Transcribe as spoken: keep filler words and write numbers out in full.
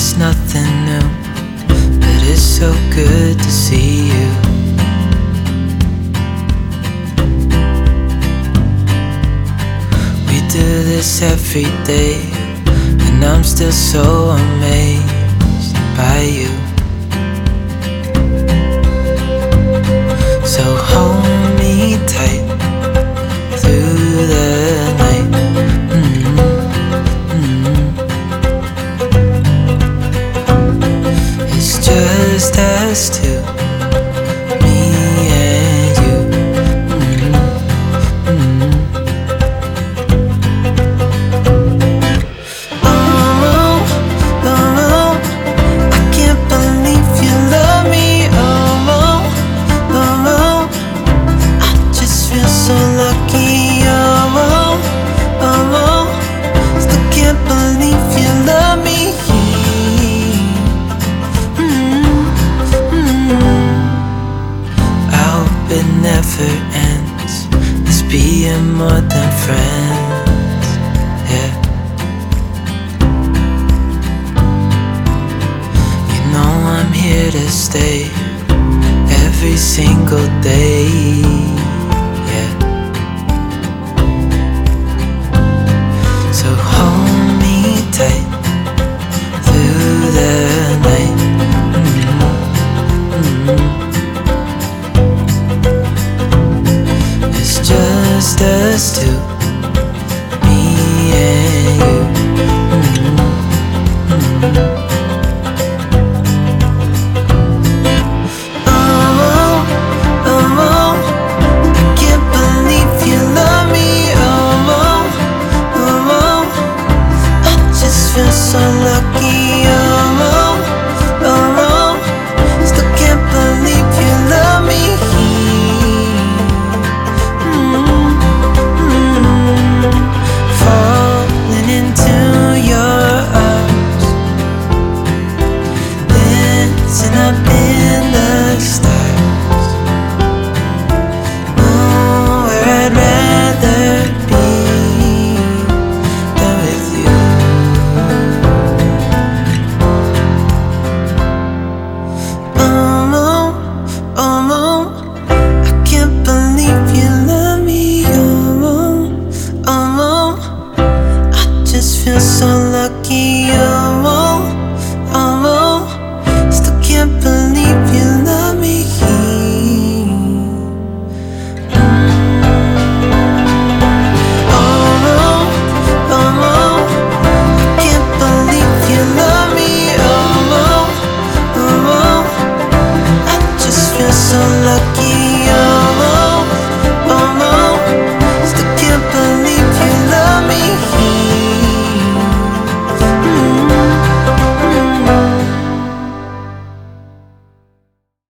it's nothing new, but it's so good to see you. We do this every day, and I'm still so amazed by you. So hold me tight through the night. Mm-hmm. Mm-hmm. It's just us two, me and you. Mm-hmm. Mm-hmm. Oh, oh, oh, I can't believe you love me. Oh, oh, oh, oh, I just feel so lucky. Oh, oh, oh, oh, still can't believe you love me. I hope it never ends, this being more than friends, yeah. You know I'm here to stay every single day, yeah. So hold me tight through the night. Mm-hmm. Mm-hmm. It's just us two, me and you. Mm-hmm. Mm-hmm. Oh, oh, oh, I can't believe you love me. Oh, oh, oh, oh, I just feel so lucky. Oh, oh, oh, oh, still can't believe you love me. Falling into your arms, dancing up in the stars. Oh, where I'd rather be than with you. Oh, oh, oh, I can't believe you love me. Oh, oh, oh, I just feel so lucky. Oh,